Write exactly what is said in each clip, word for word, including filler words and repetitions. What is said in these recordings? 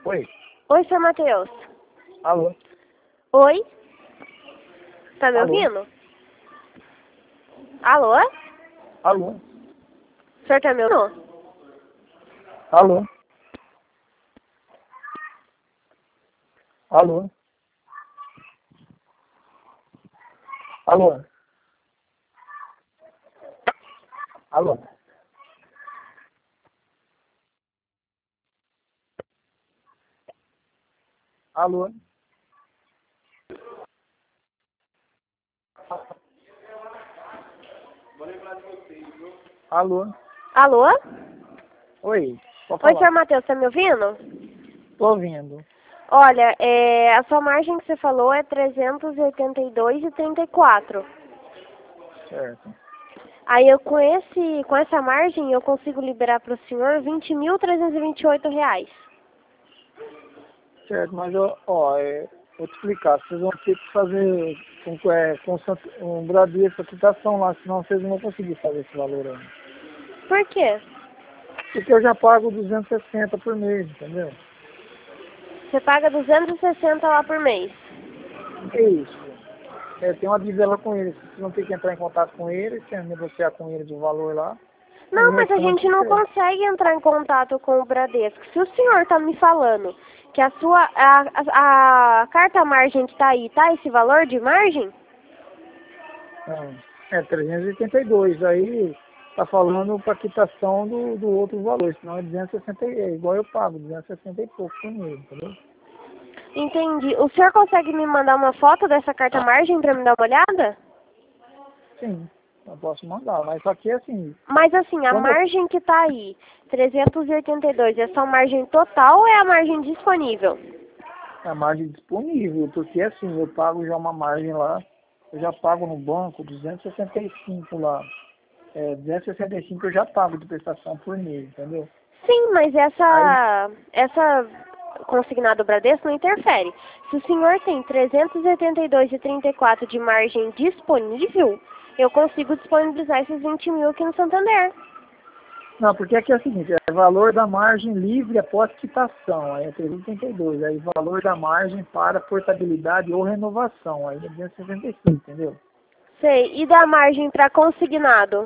Oi. Oi, seu Matheus. Alô. Oi? Tá me Alô. ouvindo? Alô? Alô. O senhor tá me ouvindo? Alô. Alô. Alô. Alô. Alô. Alô. Alô? Oi. Pode Oi, falar. senhor Matheus, tá me ouvindo? Tô ouvindo. Olha, é, a sua margem que você falou é trezentos e oitenta e dois e trinta e quatro. Certo. Aí eu com esse, com essa margem eu consigo liberar para o senhor vinte mil trezentos e vinte e oito reais. Certo, mas eu, ó, é, vou te explicar. Vocês vão ter que fazer com, é, com Sant- um Bradesco, a quitação lá, senão vocês não vão conseguir fazer esse valor aí. Por quê? Porque eu já pago duzentos e sessenta por mês, entendeu? Você paga duzentos e sessenta lá por mês. É isso. É, tem uma dívida com eles. Vocês vão ter que entrar em contato com eles, tem que negociar com eles o valor lá. Não, O mas a restante, gente não é. consegue entrar em contato com o Bradesco. Se o senhor está me falando que a sua a, a, a carta margem que está aí, tá esse valor de margem? Não, é trezentos e oitenta e dois. Aí tá falando para quitação do, do outro valor, senão é duzentos e sessenta, é igual eu pago, duzentos e sessenta e pouco por mês, entendeu? Entendi. O senhor consegue me mandar uma foto dessa carta margem para me dar uma olhada? Sim, eu posso mandar, mas só que assim, Mas assim, a quando eu, margem que está aí, trezentos e oitenta e dois, é só margem total ou é a margem disponível? a margem disponível, porque assim, eu pago já uma margem lá, eu já pago no banco duzentos e sessenta e cinco lá. É, duzentos e sessenta e cinco eu já pago de prestação por mês, entendeu? Sim, mas Aí, essa, essa consignado Bradesco não interfere. Se o senhor tem trezentos e oitenta e dois e trinta e quatro de margem disponível, eu consigo disponibilizar esses vinte mil aqui no Santander. não, porque aqui é o seguinte, é valor da margem livre após quitação, aí é trezentos e oitenta e dois, aí valor da margem para portabilidade ou renovação, aí é duzentos e sessenta e cinco, entendeu? Sei. E da margem para consignado?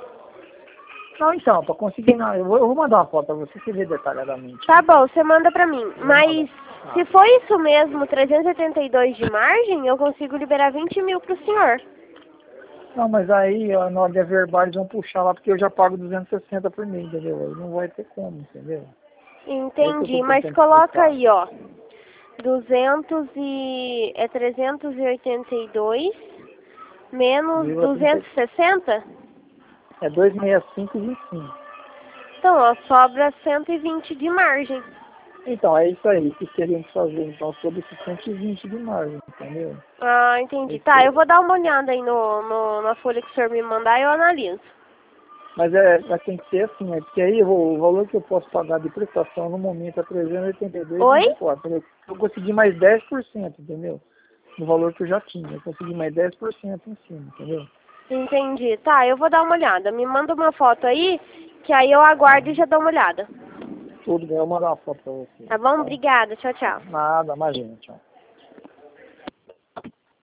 Não, então, para conseguir, não, eu, vou, eu vou mandar uma foto para você, você ver detalhadamente. Tá bom, você manda pra mim. Eu vou mandar. Mas Ah, se for isso mesmo, trezentos e oitenta e dois de margem, eu consigo liberar vinte mil pro senhor. não, mas aí, ó, na hora de averbar, eles vão puxar lá, porque eu já pago duzentos e sessenta por mês, entendeu? Aí não vai ter como, entendeu? É isso que eu Entendi, estou mas tentando coloca explicar. aí, ó. duzentos e... é trezentos e oitenta e dois menos Vírgula trinta, duzentos e sessenta? é duzentos e sessenta e cinco e vinte e cinco. Então, ó, sobra cento e vinte de margem. Então, é isso aí que queríamos fazer, então, sobre esses cento e vinte de margem, entendeu? Ah, entendi. Tá, eu Esse, vou dar uma olhada aí no, no, na folha que o senhor me mandar e eu analiso. mas é, mas tem que ser assim, é porque aí o, o valor que eu posso pagar de prestação no momento é trezentos e oitenta e dois Oi? vírgula vinte e quatro. Eu, eu consegui mais dez por cento, entendeu? Do valor que eu já tinha. Eu consegui mais dez por cento em cima, entendeu? Entendi. Tá, eu vou dar uma olhada. Me manda uma foto aí, que aí eu aguardo e já dou uma olhada. Tudo bem, eu vou mandar uma foto pra você. Tá bom? Tá? Obrigada. Tchau, tchau. Nada, imagina, tchau.